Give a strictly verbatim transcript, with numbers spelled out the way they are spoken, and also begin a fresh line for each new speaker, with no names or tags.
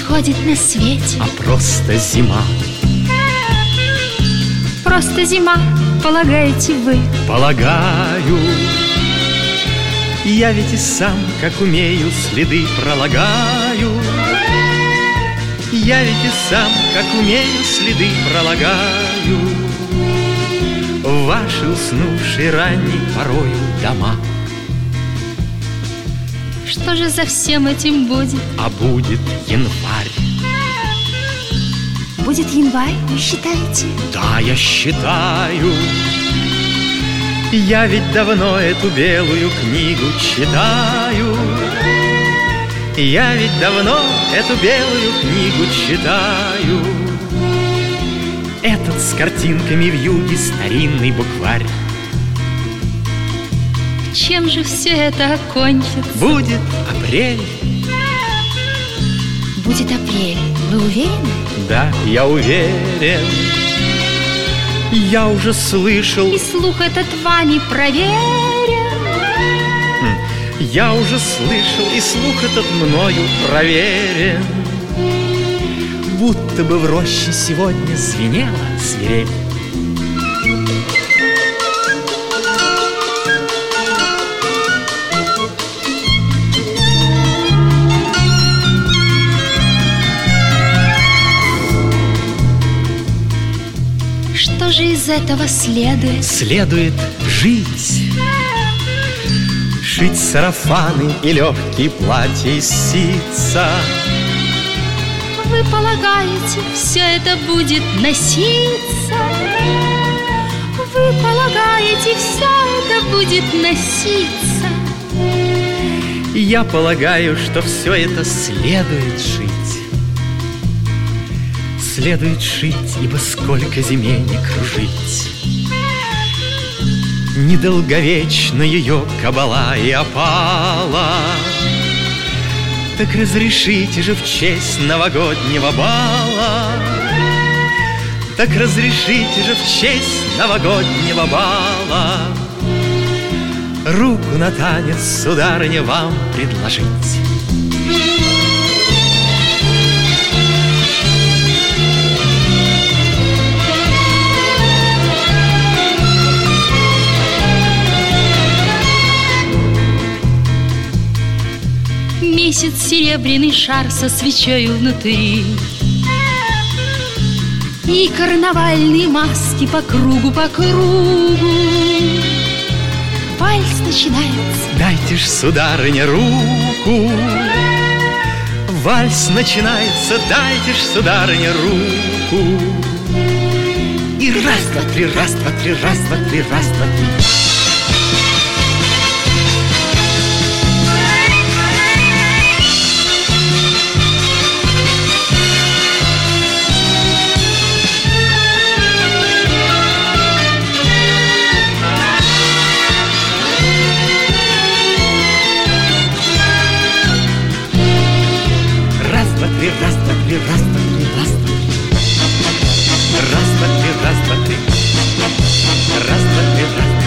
происходит на свете,
а просто зима.
Просто зима, полагаете вы?
Полагаю. Я ведь и сам, как умею, следы пролагаю. Я ведь и сам, как умею, следы пролагаю в ваши уснувшие ранней порою дома.
Что же за всем этим будет?
А будет январь.
Будет январь, вы считаете?
Да, я считаю. Я ведь давно эту белую книгу читаю. Я ведь давно эту белую книгу читаю. Этот с картинками в юге старинный букварь.
Чем же все это окончится?
Будет апрель.
Будет апрель, вы уверены?
Да, я уверен. Я уже слышал.
И слух этот вами проверен.
Я уже слышал, и слух этот мною проверен. Будто бы в роще сегодня звенела свирель.
Что же из этого следует?
Следует жить. Шить сарафаны и легкие платья из ситца.
Вы полагаете, все это будет носиться? Вы полагаете, все это будет носиться?
Я полагаю, что все это следует шить. Следует шить, ибо сколько зиме не кружить. Недолговечна ее кабала и опала. Так разрешите же в честь новогоднего бала. Так разрешите же в честь новогоднего бала руку на танец, сударыня, вам предложить.
Месяц серебряный шар со свечою внутри, и карнавальные маски по кругу, по кругу. Вальс начинается.
Дайте ж, сударыня, руку. Вальс начинается, дайте ж, сударыня, руку. И раз, два, три, раз, два, три, раз, два, три, раз, два, три. Раз, два, три, раз, два, три, раз, два, три, раз, два, три. Раз, два, три, раз, два, три. Раз, два, три, раз, два, три.